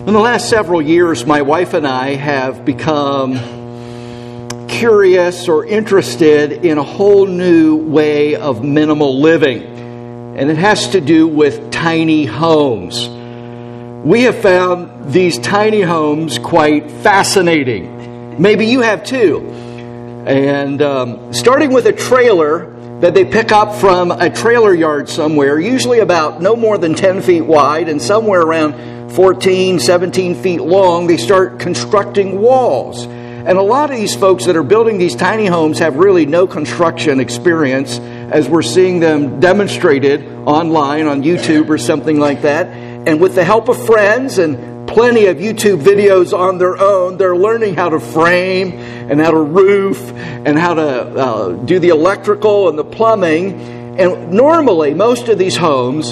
In the last several years, my wife and I have become curious or interested in a whole new way of minimal living, and it has to do with tiny homes. We have found these tiny homes quite fascinating. Maybe you have too. And starting with a trailer that they pick up from a trailer yard somewhere, usually about no more than 10 feet wide and somewhere around 14, 17 feet long, they start constructing walls. And a lot of these folks that are building these tiny homes have really no construction experience, as we're seeing them demonstrated online on YouTube or something like that. And with the help of friends and plenty of YouTube videos on their own, they're learning how to frame and how to roof and how to do the electrical and the plumbing. And normally, most of these homes,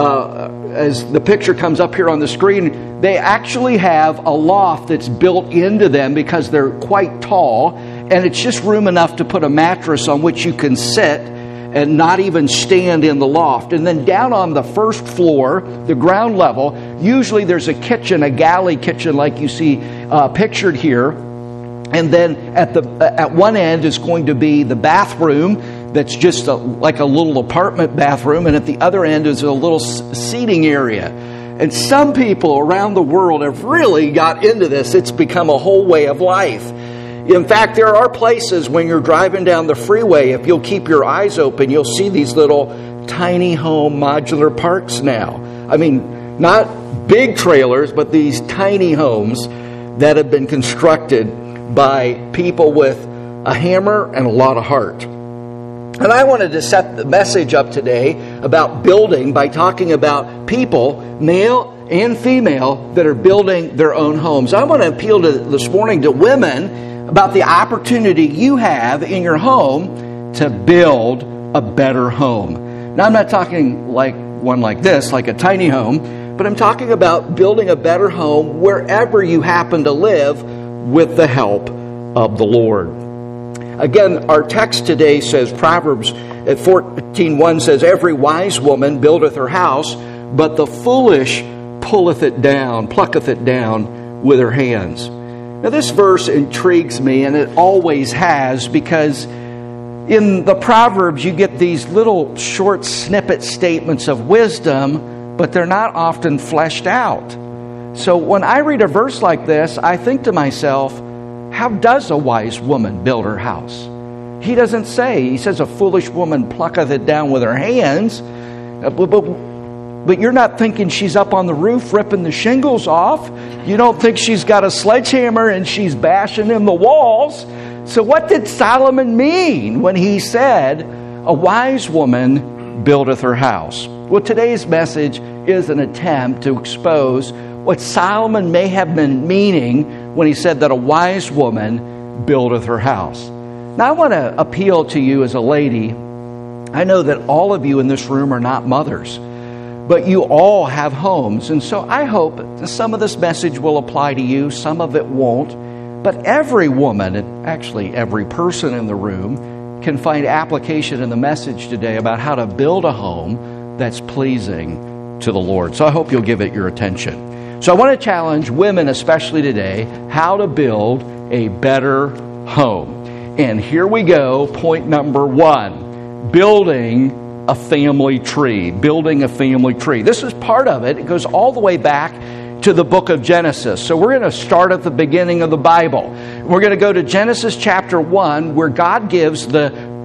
as the picture comes up here on the screen, they actually have a loft that's built into them because they're quite tall, and it's just room enough to put a mattress on which you can sit and not even stand in the loft. And then down on the first floor, the ground level, usually there's a kitchen, a galley kitchen like you see pictured here. And then at one end is going to be the bathroom that's just like a little apartment bathroom, and at the other end is a little seating area. And some people around the world have really got into this. It's become a whole way of life. In fact, there are places when you're driving down the freeway, if you'll keep your eyes open, you'll see these little tiny home modular parks now. I mean, not big trailers, but these tiny homes that have been constructed by people with a hammer and a lot of heart. And I wanted to set the message up today about building by talking about people, male and female, that are building their own homes. I want to appeal this morning to women about the opportunity you have in your home to build a better home. Now, I'm not talking like one like this, like a tiny home, but I'm talking about building a better home wherever you happen to live with the help of the Lord. Again, our text today says, Proverbs at 14:1 says, "Every wise woman buildeth her house, but the foolish plucketh it down with her hands." Now this verse intrigues me, and it always has, because in the Proverbs you get these little short snippet statements of wisdom, but they're not often fleshed out. So when I read a verse like this, I think to myself, how does a wise woman build her house? He doesn't say. He says a foolish woman plucketh it down with her hands. But you're not thinking she's up on the roof ripping the shingles off. You don't think she's got a sledgehammer and she's bashing in the walls. So what did Solomon mean when he said, a wise woman buildeth her house? Well, today's message is an attempt to expose what Solomon may have been meaning when he said that a wise woman buildeth her house. Now, I want to appeal to you as a lady. I know that all of you in this room are not mothers, but you all have homes. And so I hope that some of this message will apply to you, some of it won't. But every woman, and actually every person in the room, can find application in the message today about how to build a home that's pleasing to the Lord. So I hope you'll give it your attention. So I want to challenge women, especially today, how to build a better home. And here we go, point number 1, building a family tree. Building a family tree. This is part of it. It goes all the way back to the book of Genesis. So we're going to start at the beginning of the Bible. We're going to go to Genesis chapter 1, where God gives the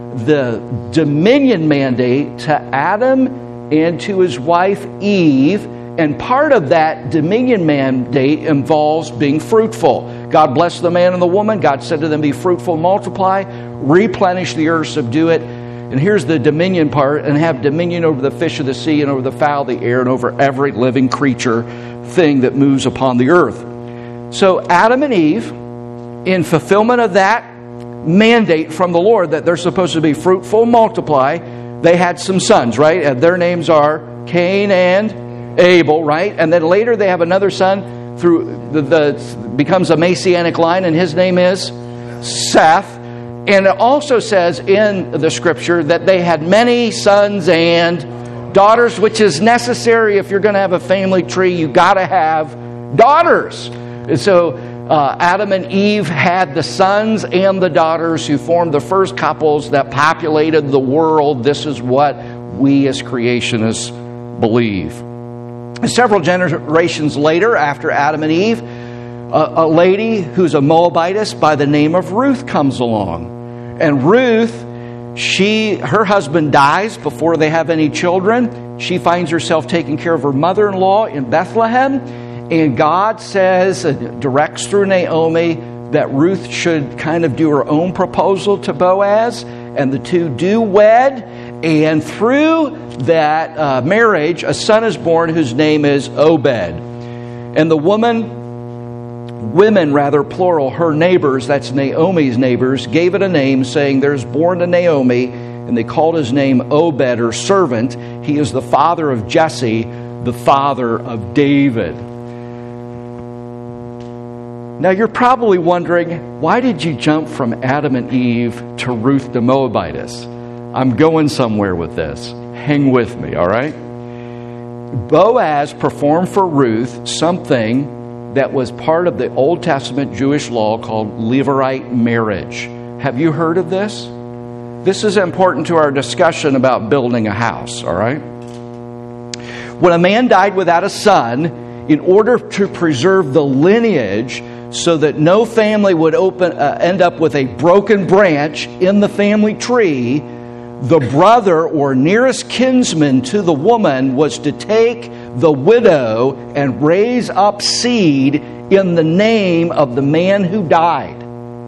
dominion mandate to Adam and to his wife Eve. And part of that dominion mandate involves being fruitful. God blessed the man and the woman. God said to them, be fruitful, multiply, replenish the earth, subdue it. And here's the dominion part, and have dominion over the fish of the sea and over the fowl of the air and over every living creature thing that moves upon the earth. So Adam and Eve, in fulfillment of that mandate from the Lord that they're supposed to be fruitful, multiply, they had some sons, right? And their names are Cain and Abel, right? And then later they have another son through the becomes a Messianic line, and his name is Seth. And it also says in the scripture that they had many sons and daughters, which is necessary if you're going to have a family tree. You got to have daughters. And so Adam and Eve had the sons and the daughters who formed the first couples that populated the world. This is what we as creationists believe. Several generations later, after Adam and Eve, a lady who's a Moabitess by the name of Ruth comes along. And Ruth, her husband dies before they have any children. She finds herself taking care of her mother-in-law in Bethlehem. And God says, directs through Naomi, that Ruth should kind of do her own proposal to Boaz. And the two do wed. And through that marriage, a son is born whose name is Obed. And the women, plural, her neighbors, that's Naomi's neighbors, gave it a name, saying, there's born to Naomi, and they called his name Obed, or servant. He is the father of Jesse, the father of David. Now you're probably wondering, why did you jump from Adam and Eve to Ruth the Moabitess? I'm going somewhere with this. Hang with me, all right? Boaz performed for Ruth something that was part of the Old Testament Jewish law called Levirate marriage. Have you heard of this? This is important to our discussion about building a house, all right? When a man died without a son, in order to preserve the lineage so that no family would end up with a broken branch in the family tree, the brother or nearest kinsman to the woman was to take the widow and raise up seed in the name of the man who died.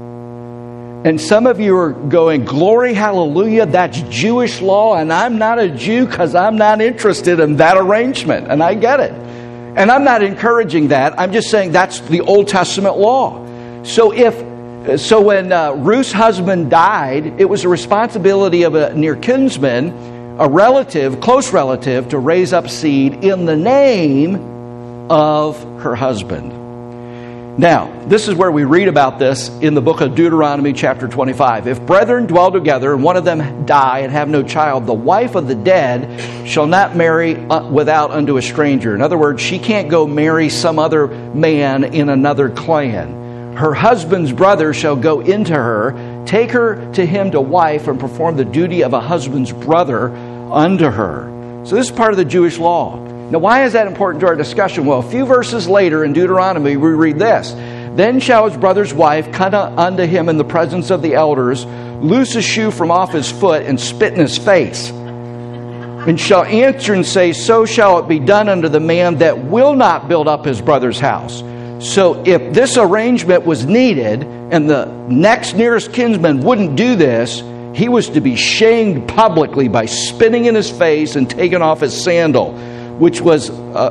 And some of you are going, glory, hallelujah, that's Jewish law, and I'm not a Jew because I'm not interested in that arrangement. And I get it. And I'm not encouraging that. I'm just saying that's the Old Testament law. So when Ruth's husband died, it was the responsibility of a near kinsman, a relative, close relative, to raise up seed in the name of her husband. Now, this is where we read about this in the book of Deuteronomy chapter 25. If brethren dwell together and one of them die and have no child, the wife of the dead shall not marry without unto a stranger. In other words, she can't go marry some other man in another clan. Her husband's brother shall go into her, take her to him to wife, and perform the duty of a husband's brother unto her. So this is part of the Jewish law. Now, why is that important to our discussion? Well, a few verses later in Deuteronomy, we read this. Then shall his brother's wife come unto him in the presence of the elders, loose a shoe from off his foot, and spit in his face. And shall answer and say, so shall it be done unto the man that will not build up his brother's house. So if this arrangement was needed, and the next nearest kinsman wouldn't do this, he was to be shamed publicly by spitting in his face and taking off his sandal, which was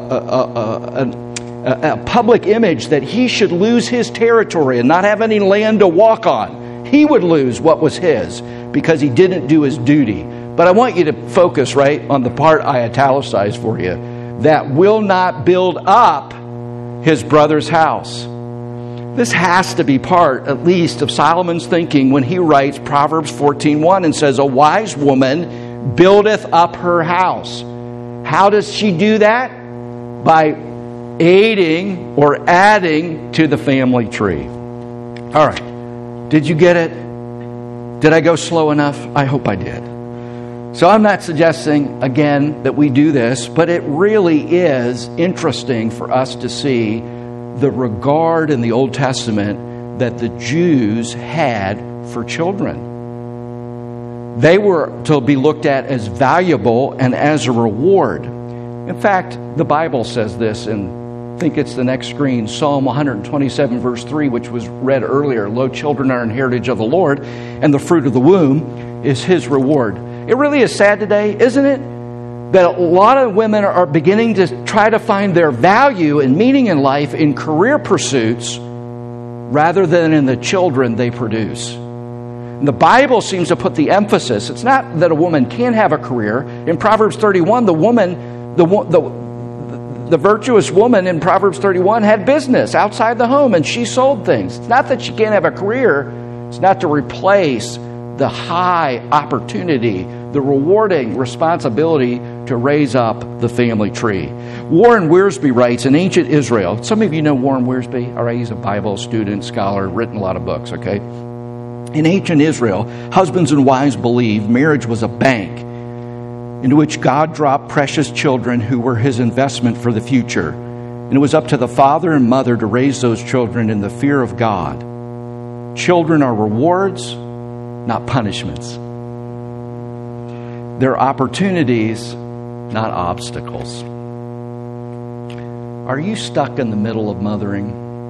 a public image that he should lose his territory and not have any land to walk on. He would lose what was his because he didn't do his duty. But I want you to focus right on the part I italicized for you. That will not build up his brother's house. This has to be part, at least, of Solomon's thinking when he writes Proverbs 14:1 and says, a wise woman buildeth up her house. How does she do that? By aiding or adding to the family tree. All right. Did you get it? Did I go slow enough? I hope I did. So I'm not suggesting, again, that we do this, but it really is interesting for us to see the regard in the Old Testament that the Jews had for children. They were to be looked at as valuable and as a reward. In fact, the Bible says this, and I think it's the next screen, Psalm 127, verse 3, which was read earlier. Lo, children are an heritage of the Lord, and the fruit of the womb is his reward. It really is sad today, isn't it? That a lot of women are beginning to try to find their value and meaning in life in career pursuits rather than in the children they produce. And the Bible seems to put the emphasis. It's not that a woman can't have a career. In Proverbs 31, the virtuous woman in Proverbs 31 had business outside the home, and she sold things. It's not that she can't have a career. It's not to replace the high opportunity, the rewarding responsibility to raise up the family tree. Warren Wiersbe writes, in ancient Israel, some of you know Warren Wiersbe, all right, he's a Bible student, scholar, written a lot of books, okay? In ancient Israel, husbands and wives believed marriage was a bank into which God dropped precious children who were his investment for the future. And it was up to the father and mother to raise those children in the fear of God. Children are rewards, not punishments. They're opportunities, not obstacles. Are you stuck in the middle of mothering?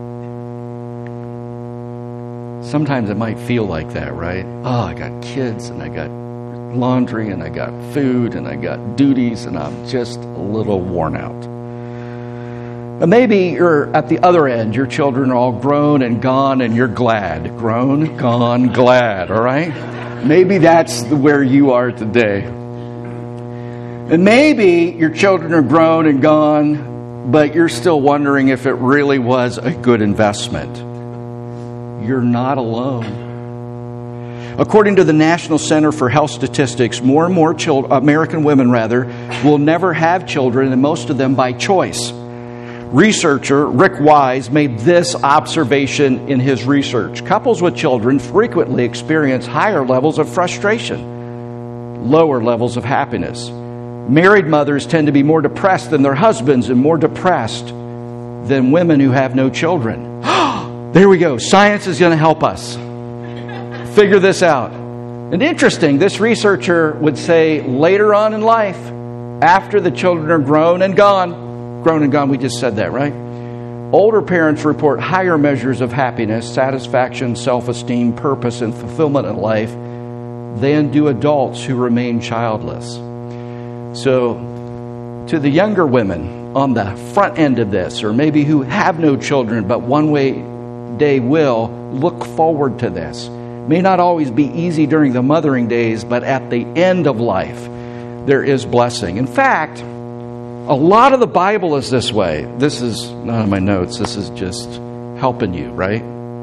Sometimes it might feel like that, right? Oh, I got kids and I got laundry and I got food and I got duties and I'm just a little worn out. But maybe you're at the other end. Your children are all grown and gone and you're glad. Grown, gone, glad, all right? Maybe that's where you are today. And maybe your children are grown and gone, but you're still wondering if it really was a good investment. You're not alone. According to the National Center for Health Statistics, more and more American women will never have children, and most of them by choice. Researcher Rick Wise made this observation in his research. Couples with children frequently experience higher levels of frustration, lower levels of happiness. Married mothers tend to be more depressed than their husbands and more depressed than women who have no children. There we go. Science is going to help us figure this out. And interesting, this researcher would say later on in life, after the children are grown and gone, we just said that, right? Older parents report higher measures of happiness, satisfaction, self-esteem, purpose, and fulfillment in life than do adults who remain childless. So, to the younger women on the front end of this, or maybe who have no children but one day will, look forward to this. May not always be easy during the mothering days, but at the end of life, there is blessing. In fact, a lot of the Bible is this way. This is not in my notes. This is just helping you, right?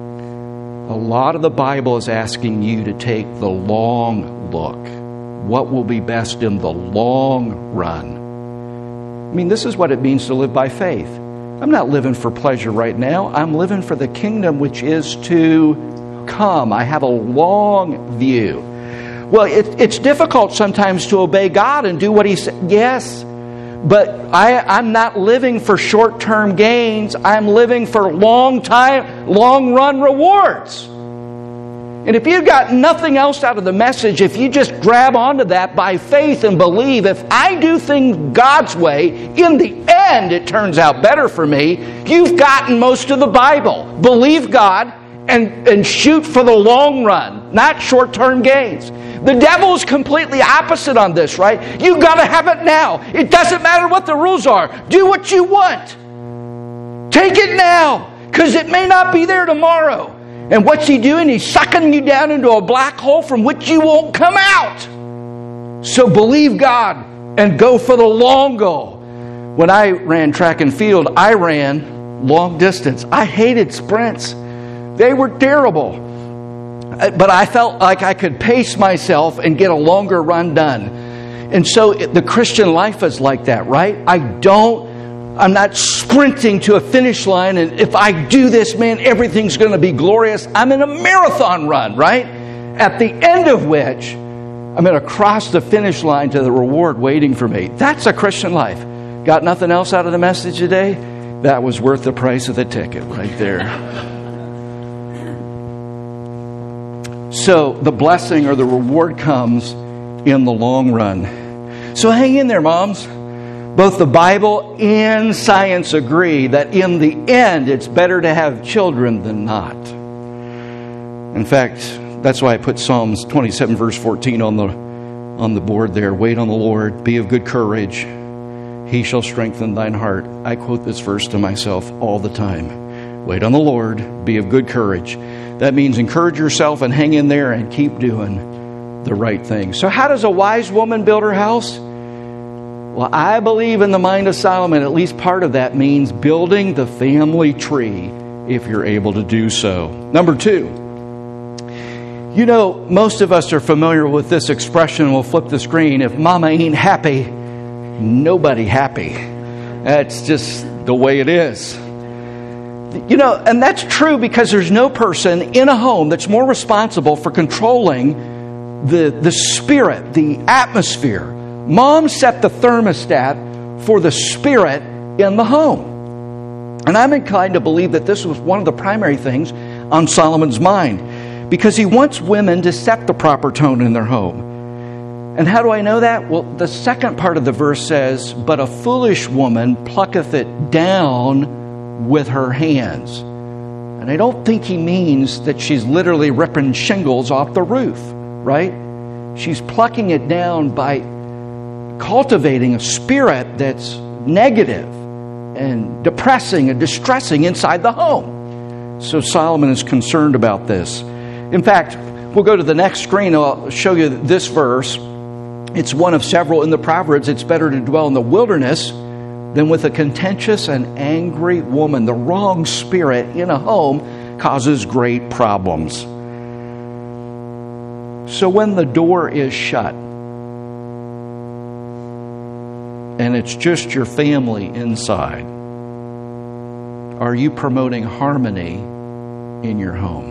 A lot of the Bible is asking you to take the long look. What will be best in the long run? I mean, this is what it means to live by faith. I'm not living for pleasure right now. I'm living for the kingdom which is to come. I have a long view. Well, it's difficult sometimes to obey God and do what He said. Yes, but I'm not living for short-term gains. I'm living for long-run rewards. And if you've got nothing else out of the message, if you just grab onto that by faith and believe, if I do things God's way, in the end it turns out better for me, you've gotten most of the Bible. Believe God and shoot for the long run, not short-term gains. The devil is completely opposite on this, right? You've got to have it now. It doesn't matter what the rules are. Do what you want. Take it now, because it may not be there tomorrow. And what's he doing? He's sucking you down into a black hole from which you won't come out. So believe God and go for the long goal. When I ran track and field, I ran long distance. I hated sprints. They were terrible. But I felt like I could pace myself and get a longer run done. And so the Christian life is like that, right? I'm not sprinting to a finish line, and if I do this, man, everything's going to be glorious. I'm in a marathon run, right? At the end of which, I'm going to cross the finish line to the reward waiting for me. That's a Christian life. Got nothing else out of the message today? That was worth the price of the ticket right there. So the blessing or the reward comes in the long run. So hang in there, moms. Both the Bible and science agree that in the end, it's better to have children than not. In fact, that's why I put Psalms 27, verse 14 on the board there. Wait on the Lord, be of good courage. He shall strengthen thine heart. I quote this verse to myself all the time. Wait on the Lord, be of good courage. That means encourage yourself and hang in there and keep doing the right thing. So how does a wise woman build her house? Well, I believe in the mind of Solomon, at least part of that means building the family tree if you're able to do so. Number 2, you know, most of us are familiar with this expression. We'll flip the screen. If mama ain't happy, nobody happy. That's just the way it is. And that's true because there's no person in a home that's more responsible for controlling the spirit, the atmosphere. Mom set the thermostat for the spirit in the home. And I'm inclined to believe that this was one of the primary things on Solomon's mind, because he wants women to set the proper tone in their home. And how do I know that? Well, the second part of the verse says, "But a foolish woman plucketh it down with her hands." And I don't think he means that she's literally ripping shingles off the roof, right? She's plucking it down by cultivating a spirit that's negative and depressing and distressing inside the home. So Solomon is concerned about this. In fact, we'll go to the next screen. I'll show you this verse. It's one of several in the Proverbs. It's better to dwell in the wilderness than with a contentious and angry woman. The wrong spirit in a home causes great problems. So when the door is shut and it's just your family inside, are you promoting harmony in your home?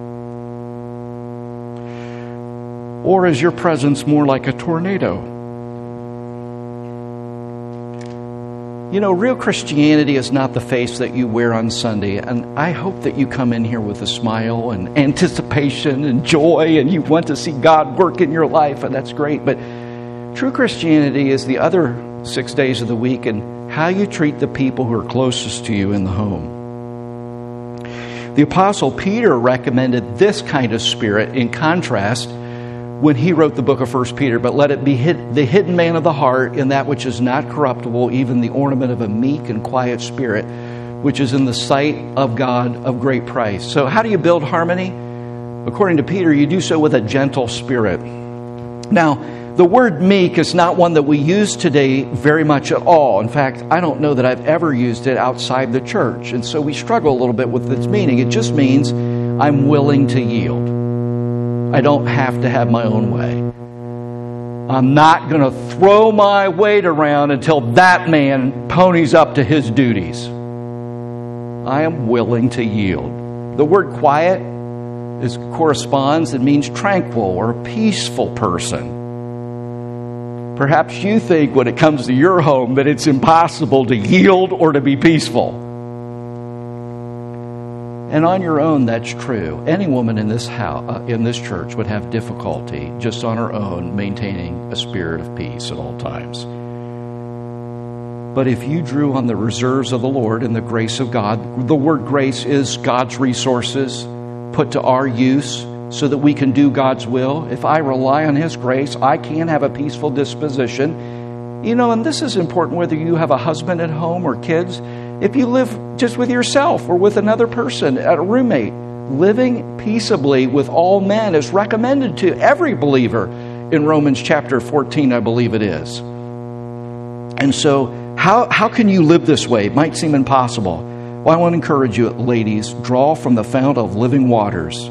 Or is your presence more like a tornado? Real Christianity is not the face that you wear on Sunday. And I hope that you come in here with a smile and anticipation and joy, and you want to see God work in your life, and that's great. But true Christianity is the other 6 days of the week and how you treat the people who are closest to you in the home. The Apostle Peter recommended this kind of spirit in contrast when he wrote the book of 1 Peter. "But let it be the hidden man of the heart in that which is not corruptible, even the ornament of a meek and quiet spirit, which is in the sight of God of great price." So how do you build harmony? According to Peter, you do so with a gentle spirit. Now, the word meek is not one that we use today very much at all. In fact, I don't know that I've ever used it outside the church. And so we struggle a little bit with its meaning. It just means I'm willing to yield. I don't have to have my own way. I'm not going to throw my weight around until that man ponies up to his duties. I am willing to yield. The word quiet corresponds, it means tranquil or a peaceful person. Perhaps you think when it comes to your home that it's impossible to yield or to be peaceful. And on your own, that's true. Any woman in this house, in this church, would have difficulty just on her own maintaining a spirit of peace at all times. But if you drew on the reserves of the Lord and the grace of God, the word grace is God's resources put to our use so that we can do God's will. If I rely on His grace, I can have a peaceful disposition. And this is important whether you have a husband at home or kids. If you live just with yourself or with another person, a roommate, living peaceably with all men is recommended to every believer in Romans chapter 14, I believe it is. And so how can you live this way? It might seem impossible. Well, I want to encourage you, ladies, draw from the fount of living waters.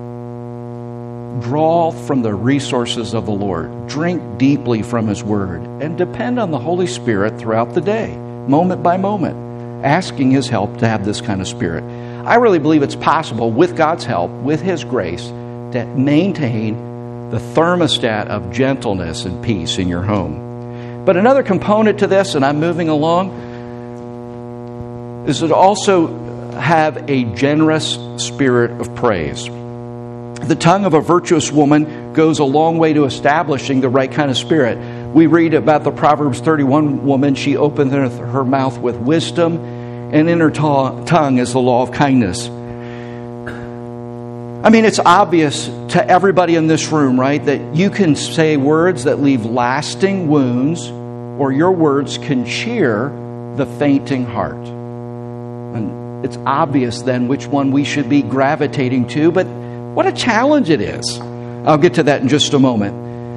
Draw from the resources of the Lord. Drink deeply from His Word. And depend on the Holy Spirit throughout the day, moment by moment, asking His help to have this kind of spirit. I really believe it's possible, with God's help, with His grace, to maintain the thermostat of gentleness and peace in your home. But another component to this, and I'm moving along, is to also have a generous spirit of praise. The tongue of a virtuous woman goes a long way to establishing the right kind of spirit. We read about the Proverbs 31 woman. She openeth her mouth with wisdom, and in her tongue is the law of kindness. I mean, it's obvious to everybody in this room, right, that you can say words that leave lasting wounds, or your words can cheer the fainting heart. And it's obvious then which one we should be gravitating to, but what a challenge it is. I'll get to that in just a moment.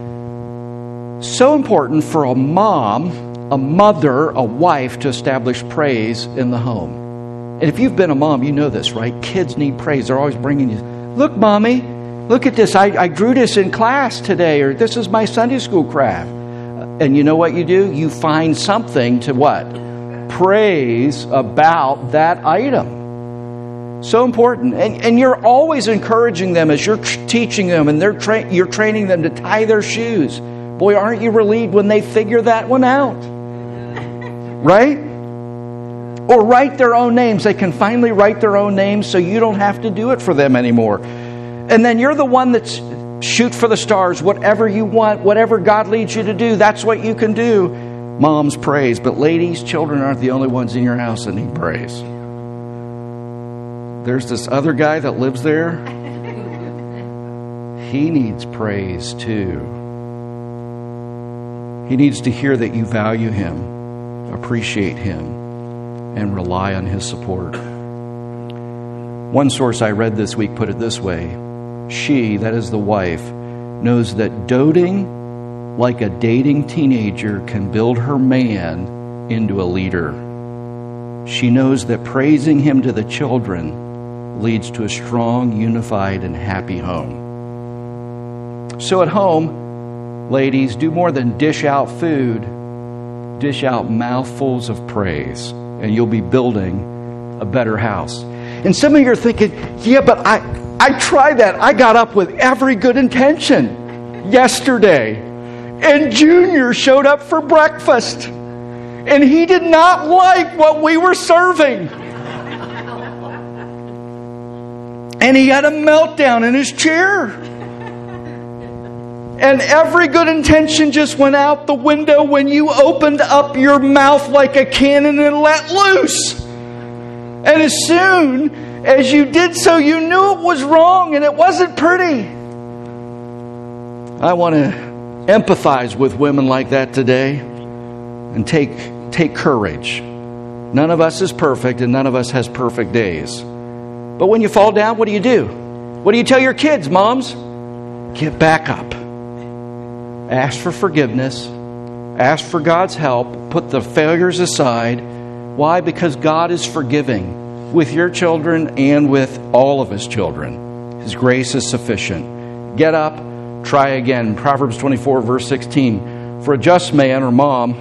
So important for a mom, a mother, a wife to establish praise in the home. And if you've been a mom, you know this, right? Kids need praise. They're always bringing you, "Look, Mommy, look at this. I drew this in class today," or "This is my Sunday school craft." And you know what you do? You find something to what? Praise about that item. So important. And you're always encouraging them as you're teaching them, and you're training them to tie their shoes. Boy, aren't you relieved when they figure that one out? Right? Or write their own names. They can finally write their own names so you don't have to do it for them anymore. And then you're the one that's shoot for the stars. Whatever you want, whatever God leads you to do, that's what you can do. Moms, praise. But ladies, children aren't the only ones in your house that need praise. There's this other guy that lives there. He needs praise too. He needs to hear that you value him, appreciate him, and rely on his support. One source I read this week put it this way: she, that is the wife, knows that doting like a dating teenager can build her man into a leader. She knows that praising him to the children leads to a strong, unified, and happy home. So at home, ladies, do more than dish out food. Dish out mouthfuls of praise, and you'll be building a better house. And some of you are thinking, yeah, but I tried that. I got up with every good intention yesterday, and Junior showed up for breakfast, and he did not like what we were serving. And he had a meltdown in his chair. And every good intention just went out the window when you opened up your mouth like a cannon and let loose. And as soon as you did so, you knew it was wrong and it wasn't pretty. I want to empathize with women like that today and take courage. None of us is perfect and none of us has perfect days. But when you fall down, what do? What do you tell your kids, moms? Get back up. Ask for forgiveness. Ask for God's help. Put the failures aside. Why? Because God is forgiving with your children and with all of His children. His grace is sufficient. Get up. Try again. Proverbs 24, verse 16. For a just man or mom,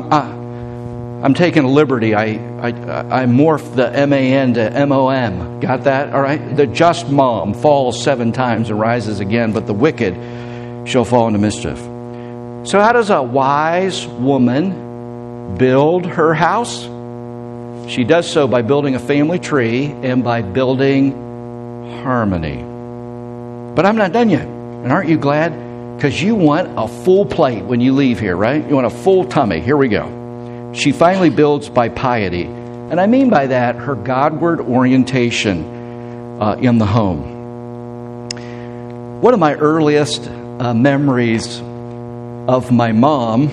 I'm taking a liberty. I morphed the M-A-N to M-O-M. Got that? All right? The just mom falls 7 times and rises again, but the wicked shall fall into mischief. So how does a wise woman build her house? She does so by building a family tree and by building harmony. But I'm not done yet. And aren't you glad? Because you want a full plate when you leave here, right? You want a full tummy. Here we go. She finally builds by piety. And I mean by that her Godward orientation in the home. One of my earliest memories of my mom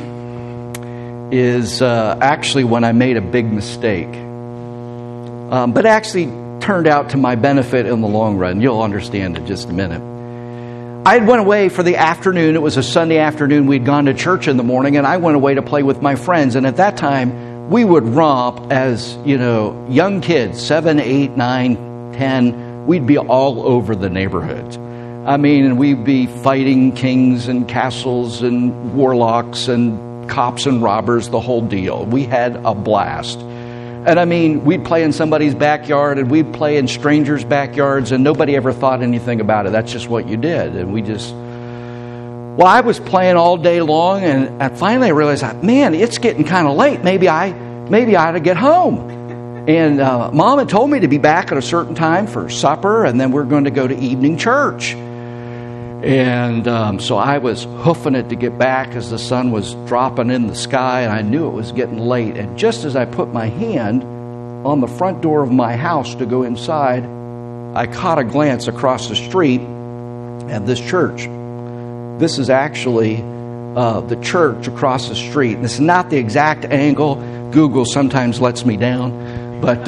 is actually when I made a big mistake. But actually turned out to my benefit in the long run. You'll understand in just a minute. I went away for the afternoon. It was a Sunday afternoon. We'd gone to church in the morning, and I went away to play with my friends. And at that time, we would romp as, young kids, 7, 8, 9, 10. We'd be all over the neighborhood. I mean, and we'd be fighting kings and castles and warlocks and cops and robbers, the whole deal. We had a blast. And I mean, we'd play in somebody's backyard and we'd play in strangers' backyards and nobody ever thought anything about it. That's just what you did. And I was playing all day long and finally I realized, man, it's getting kind of late. Maybe I ought to get home. And Mom had told me to be back at a certain time for supper and then we're going to go to evening church. And so I was hoofing it to get back as the sun was dropping in the sky, and I knew it was getting late. And just as I put my hand on the front door of my house to go inside, I caught a glance across the street at this church. This is actually the church across the street. This is not the exact angle. Google sometimes lets me down. But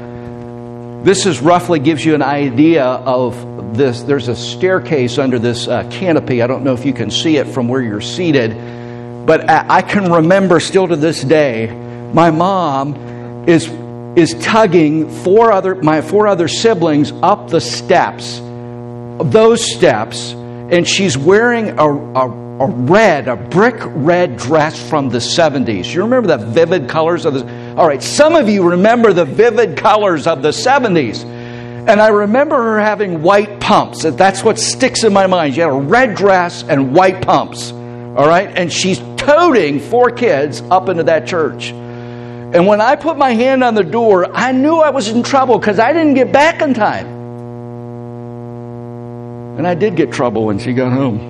this is roughly gives you an idea of this. There's a staircase under this canopy. I don't know if you can see it from where you're seated, but I can remember still to this day, my mom is tugging my 4 other siblings up the steps, those steps, and she's wearing a a brick red dress from the 70s. You remember the vivid colors of the... All right, some of you remember the vivid colors of the 70s. And I remember her having white pumps. That's what sticks in my mind. She had a red dress and white pumps. All right? And she's toting 4 kids up into that church. And when I put my hand on the door, I knew I was in trouble because I didn't get back in time. And I did get trouble when she got home.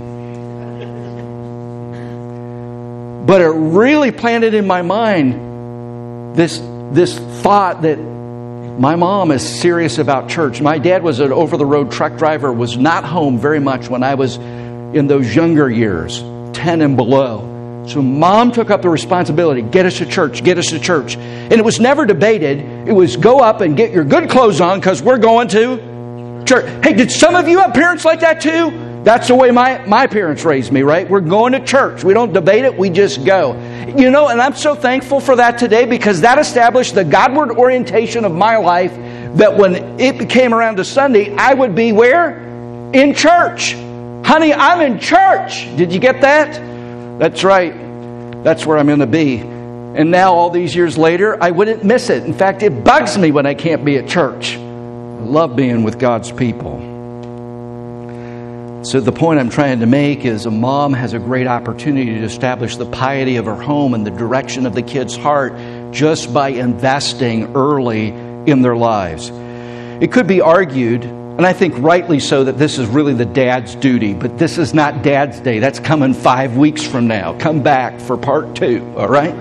But it really planted in my mind this thought that my mom is serious about church. My dad was an over-the-road truck driver, was not home very much when I was in those younger years, 10 and below. So Mom took up the responsibility, get us to church, get us to church. And it was never debated. It was go up and get your good clothes on because we're going to church. Hey, did some of you have parents like that too? That's the way my parents raised me, right? We're going to church. We don't debate it. We just go. You know, and I'm so thankful for that today because that established the Godward orientation of my life that when it came around to Sunday, I would be where? In church. Honey, I'm in church. Did you get that? That's right. That's where I'm going to be. And now, all these years later, I wouldn't miss it. In fact, it bugs me when I can't be at church. I love being with God's people. So the point I'm trying to make is a mom has a great opportunity to establish the piety of her home and the direction of the kid's heart just by investing early in their lives. It could be argued, and I think rightly so, that this is really the dad's duty, but this is not Dad's Day. That's coming 5 weeks from now. Come back for part 2, all right?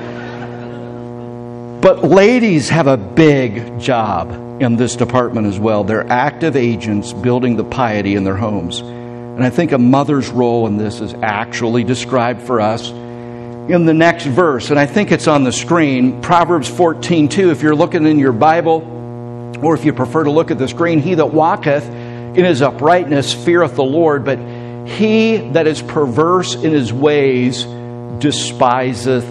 But ladies have a big job in this department as well. They're active agents building the piety in their homes. And I think a mother's role in this is actually described for us in the next verse. And I think it's on the screen, Proverbs 14:2. If you're looking in your Bible, or if you prefer to look at the screen, he that walketh in his uprightness feareth the Lord, but he that is perverse in his ways despiseth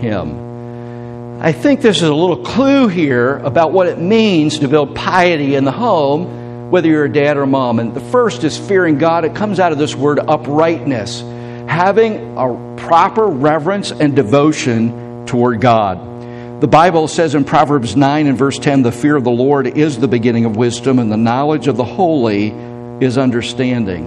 him. I think this is a little clue here about what it means to build piety in the home, whether you're a dad or mom. And the first is fearing God. It comes out of this word uprightness, having a proper reverence and devotion toward God. The Bible says in Proverbs 9 and verse 10, the fear of the Lord is the beginning of wisdom, and the knowledge of the holy is understanding.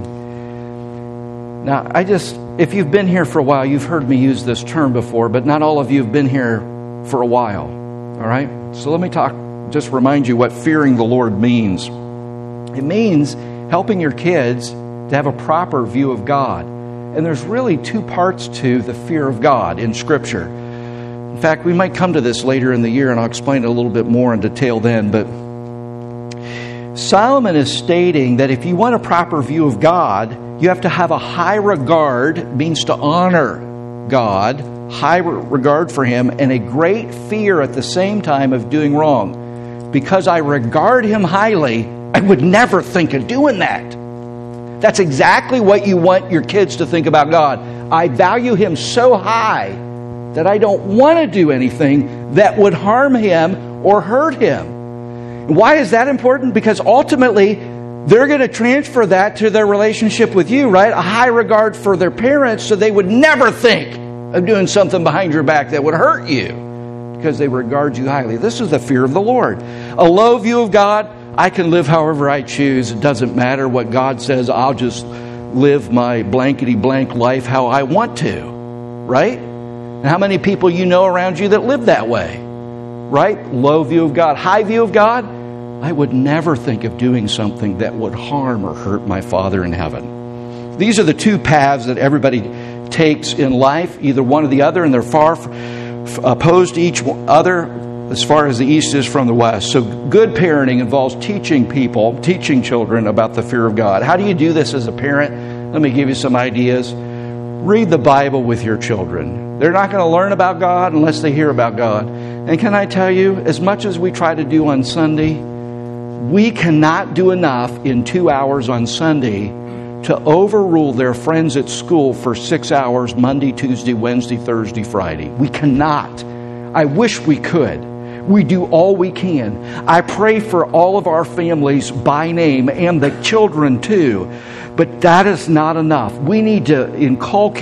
Now, if you've been here for a while, you've heard me use this term before, but not all of you have been here for a while. All right? So let me just remind you what fearing the Lord means. It means helping your kids to have a proper view of God. And there's really 2 parts to the fear of God in Scripture. In fact, we might come to this later in the year, and I'll explain it a little bit more in detail then. But Solomon is stating that if you want a proper view of God, you have to have a high regard, means to honor God, high regard for Him, and a great fear at the same time of doing wrong. Because I regard Him highly, I would never think of doing that. That's exactly what you want your kids to think about God. I value Him so high that I don't want to do anything that would harm Him or hurt Him. Why is that important? Because ultimately, they're going to transfer that to their relationship with you, right? A high regard for their parents, so they would never think of doing something behind your back that would hurt you because they regard you highly. This is the fear of the Lord. A low view of God, I can live however I choose. It doesn't matter what God says. I'll just live my blankety-blank life how I want to, right? And how many people you know around you that live that way, right? Low view of God. High view of God, I would never think of doing something that would harm or hurt my Father in heaven. These are the 2 paths that everybody takes in life, either one or the other, and they're far opposed to each other as far as the East is from the West. So good parenting involves teaching children about the fear of God. How do you do this as a parent? Let me give you some ideas. Read the Bible with your children. They're not going to learn about God unless they hear about God. And can I tell you, as much as we try to do on Sunday, we cannot do enough in 2 hours on Sunday to overrule their friends at school for 6 hours, Monday, Tuesday, Wednesday, Thursday, Friday. We cannot. I wish we could. We do all we can. I pray for all of our families by name and the children too. But that is not enough. We need to inculcate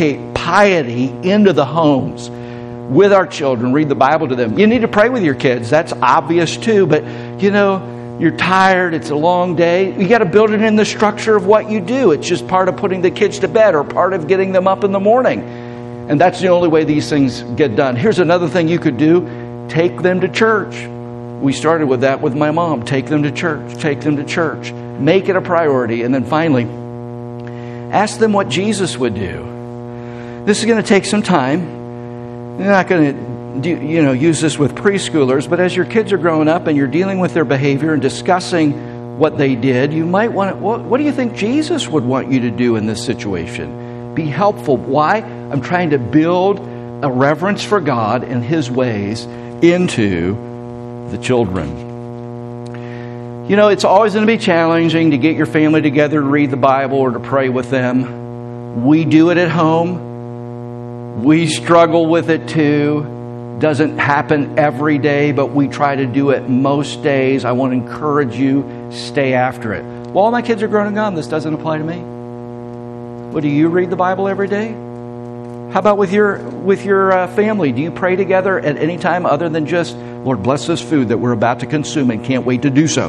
piety into the homes with our children. Read the Bible to them. You need to pray with your kids. That's obvious too. But, you're tired. It's a long day. You got to build it in the structure of what you do. It's just part of putting the kids to bed or part of getting them up in the morning. And that's the only way these things get done. Here's another thing you could do. Take them to church. We started with that with my mom. Take them to church. Take them to church. Make it a priority. And then finally, ask them what Jesus would do. This is going to take some time. You're not going to use this with preschoolers, but as your kids are growing up and you're dealing with their behavior and discussing what they did, you might want to, what do you think Jesus would want you to do in this situation? Be helpful. Why? I'm trying to build a reverence for God and His ways into the children. It's always going to be challenging to get your family together to read the Bible or to pray with them. We do it at home. We struggle with it too. Doesn't happen every day, but we try to do it most days. I want to encourage you, stay after it. Well, all my kids are grown and gone. This doesn't apply to me. Well, do you read the Bible every day? How about with your family? Do you pray together at any time other than just, Lord, bless this food that we're about to consume and can't wait to do so?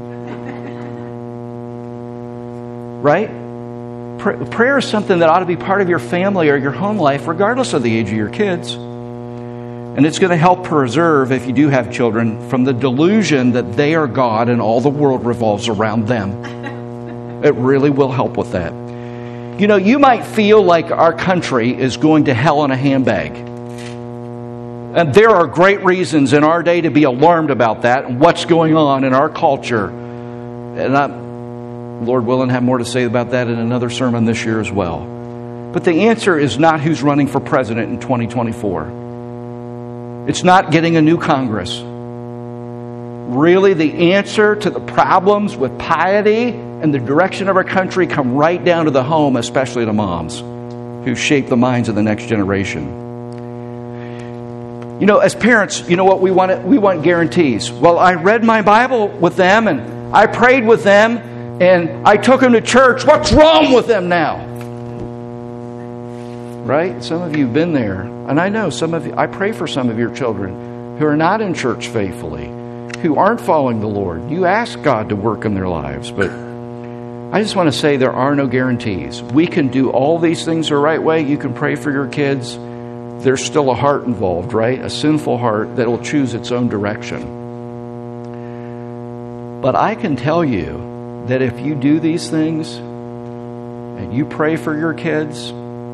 Right? Prayer is something that ought to be part of your family or your home life, regardless of the age of your kids. And it's going to help preserve, if you do have children, from the delusion that they are God and all the world revolves around them. It really will help with that. You might feel like our country is going to hell in a handbag. And there are great reasons in our day to be alarmed about that and what's going on in our culture. And I'm, Lord willing, have more to say about that in another sermon this year as well. But the answer is not who's running for president in 2024. It's not getting a new Congress. Really, the answer to the problems with piety and the direction of our country come right down to the home, especially to moms who shape the minds of the next generation. As parents, what we want? We want guarantees. Well, I read my Bible with them and I prayed with them and I took them to church. What's wrong with them now? Right? Some of you have been there. And I know some of you, I pray for some of your children who are not in church faithfully, who aren't following the Lord. You ask God to work in their lives. But I just want to say there are no guarantees. We can do all these things the right way. You can pray for your kids. There's still a heart involved, right? A sinful heart that will choose its own direction. But I can tell you that if you do these things and you pray for your kids,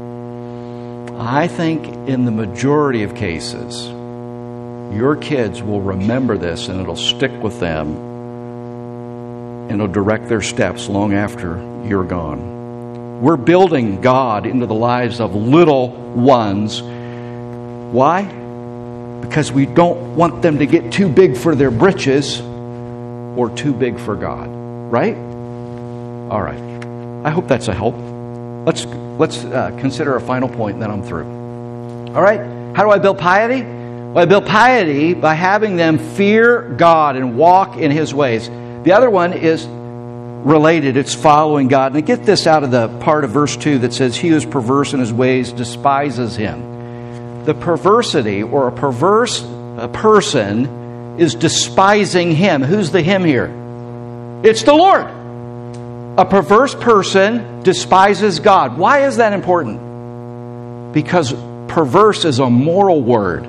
I think in the majority of cases, your kids will remember this and it'll stick with them and it'll direct their steps long after you're gone. We're building God into the lives of little ones. Why? Because we don't want them to get too big for their britches or too big for God. Right? All right. I hope that's a help. Let's consider a final point, and then I'm through. All right? How do I build piety? Well, I build piety by having them fear God and walk in His ways. The other one is related. It's following God. And get this out of the part of verse 2 that says, He who is perverse in his ways despises Him. The perversity or a perverse person is despising Him. Who's the Him here? It's the Lord. A perverse person despises God. Why is that important? Because perverse is a moral word.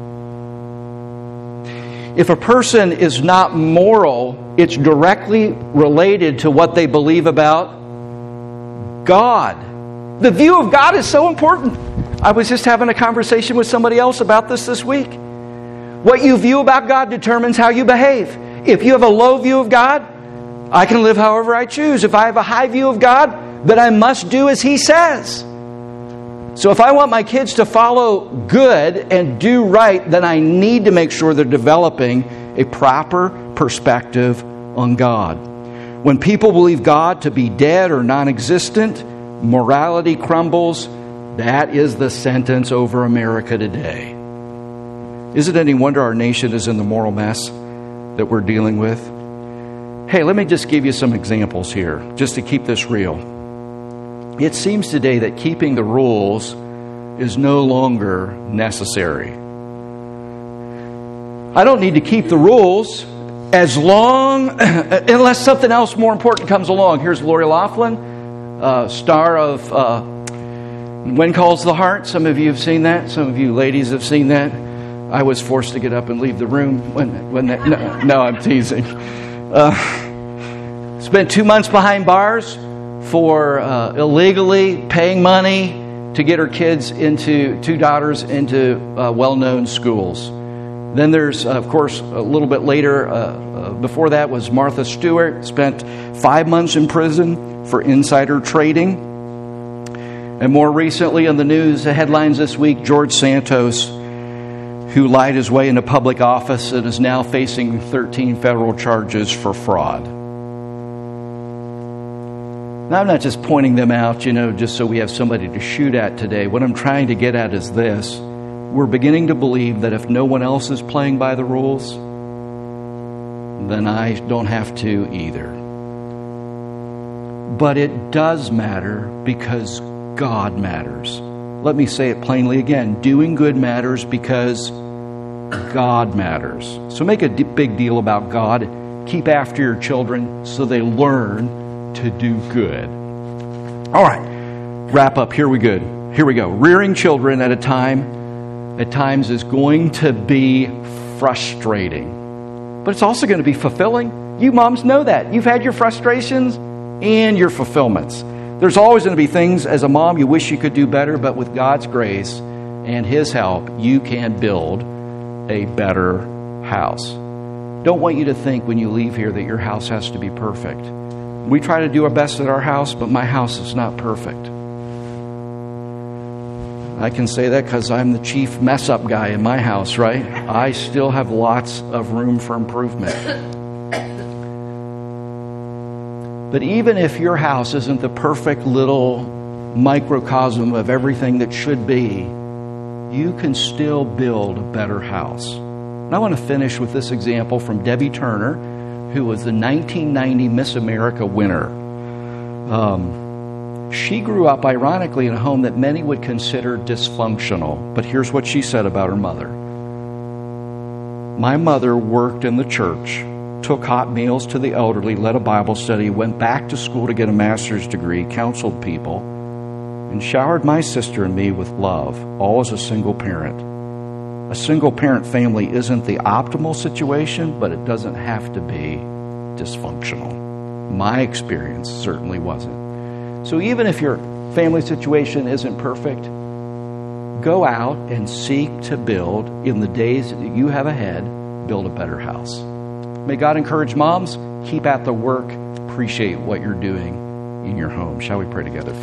If a person is not moral, it's directly related to what they believe about God. The view of God is so important. I was just having a conversation with somebody else about this week. What you view about God determines how you behave. If you have a low view of God, I can live however I choose. If I have a high view of God, then I must do as He says. So if I want my kids to follow good and do right, then I need to make sure they're developing a proper perspective on God. When people believe God to be dead or non-existent, morality crumbles. That is the sentence over America today. Is it any wonder our nation is in the moral mess that we're dealing with? Hey, let me just give you some examples here, just to keep this real. It seems today that keeping the rules is no longer necessary. I don't need to keep the rules as long, unless something else more important comes along. Here's Lori Loughlin, star of When Calls the Heart. Some of you have seen that. Some of you ladies have seen that. I was forced to get up and leave the room when that. No, I'm teasing. Spent 2 months behind bars for illegally paying money to get her kids two daughters into well-known schools. Then there's, of course, a little bit later, before that was Martha Stewart, spent 5 months in prison for insider trading. And more recently in the news, the headlines this week, George Santos, who lied his way into public office and is now facing 13 federal charges for fraud. Now, I'm not just pointing them out, just so we have somebody to shoot at today. What I'm trying to get at is this. We're beginning to believe that if no one else is playing by the rules, then I don't have to either. But it does matter because God matters. Let me say it plainly again. Doing good matters because God matters. So make a big deal about God. Keep after your children so they learn to do good. All right, wrap up. Here we go. Rearing children at times is going to be frustrating, but it's also going to be fulfilling. You moms know that. You've had your frustrations and your fulfillments. There's always going to be things as a mom you wish you could do better, but with God's grace and His help, you can build a better house. Don't want you to think when you leave here that your house has to be perfect. We try to do our best at our house, but my house is not perfect. I can say that because I'm the chief mess-up guy in my house, right? I still have lots of room for improvement. But even if your house isn't the perfect little microcosm of everything that should be, you can still build a better house. And I want to finish with this example from Debbie Turner, who was the 1990 Miss America winner. She grew up, ironically, in a home that many would consider dysfunctional. But here's what she said about her mother. My mother worked in the church, took hot meals to the elderly, led a Bible study, went back to school to get a master's degree, counseled people, and showered my sister and me with love, all as a single parent. A single parent family isn't the optimal situation, but it doesn't have to be dysfunctional. My experience certainly wasn't. So even if your family situation isn't perfect, go out and seek to build, in the days that you have ahead, build a better house. May God encourage moms. Keep at the work. Appreciate what you're doing in your home. Shall we pray together?